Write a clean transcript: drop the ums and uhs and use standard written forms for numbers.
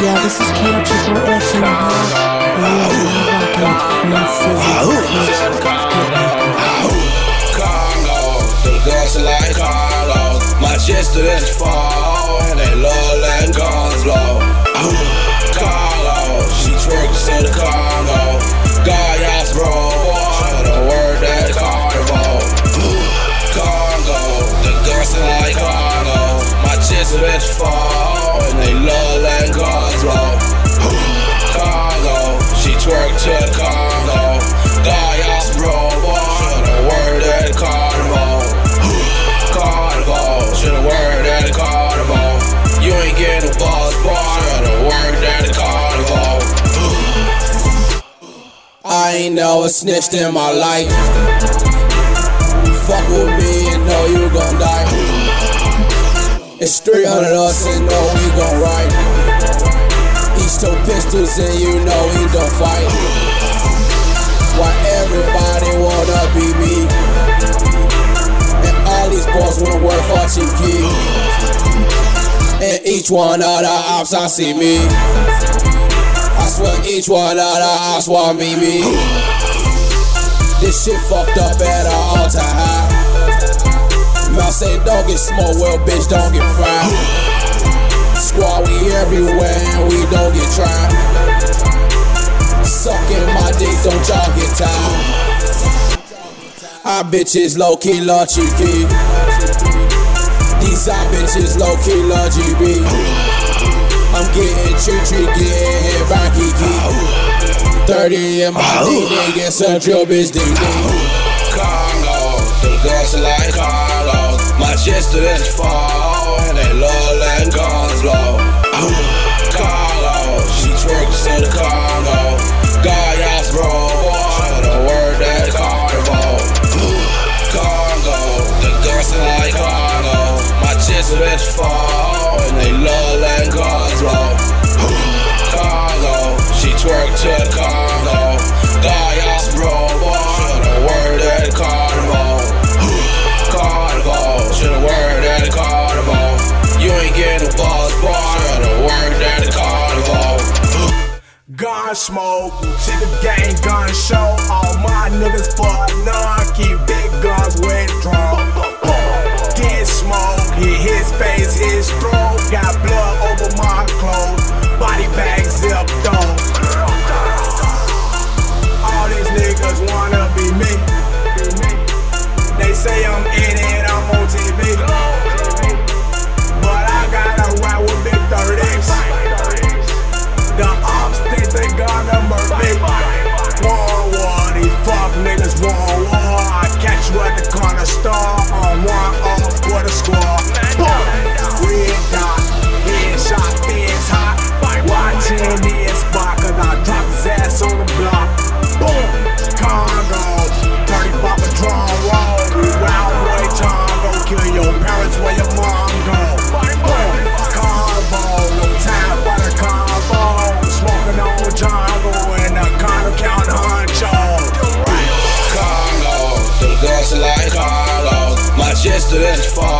Yeah, this is K Triple X in the house. Congo, the guns are like Congo. My chest to this fall, and they love letting guns blow. Congo, she twerks in the Congo. Gallas bro, the word that carnival. Congo, the guns are like Congo. My chest to this fall, and they love letting guns blow. Congo, she twerk to the Congo. Gallas bro, the word that carnival. Carnival, should the word that the carnival. You ain't getting a buzz bar, the word that the carnival. I ain't never snitched in my life. Fuck with me and know you gon' die. It's 300 us and know we gon' ride. Each two pistols and you know we don't fight. Why everybody wanna be me? And all these boys wanna work for cheap. And each one of the ops I see me. I swear each one of the ops want me. This shit fucked up at an all-time high. Mouth say don't get smoked, well bitch don't get fried. Squad we everywhere and we don't get tried. Sucking my dick, don't y'all get tired. Our bitches low-key love cheeky. These our bitches low-key love GB. I'm getting treat, getting hit by Kiki. 30 in my D, get such your bitch ding. Congo, the guns are like Congo. My chest to this fall, and they love letting guns blow. Congo, she twerks in the Congo. Gallas bro, the word that the carnival. Congo, the guns are like Congo. My chest to this fall, and they love letting guns blow. Congo, she twerk to the Congo. Gallas bro, the word that the carnival. Carnival, should the word that the carnival. You ain't getting a buzz bar, the word that the carnival. Gun smoke, to the gang gun show. All my niggas for none, keep big guns with drum. Get smoke, hit his face, his throat. Got blood over my clothes, body bag zipped on. All these niggas wanna be me. They say I'm in it, I'm on TV. But I gotta ride with big 30s. The ops think they gonna murder me. War, these fuck niggas want war. I catch you at the corner store on 1-off with a squad. Red dot, headshot, fence hot. Watching this spot, cause I drop his ass on the block. Boom, Congo, 30 pop a drum roll. Wild boy Congo, kill your parents where your mom go. Boom, Congo, no time for the combo. Smoking on jungle and the condo count honcho. Congo, the guns are like Congo. My chest to this fall.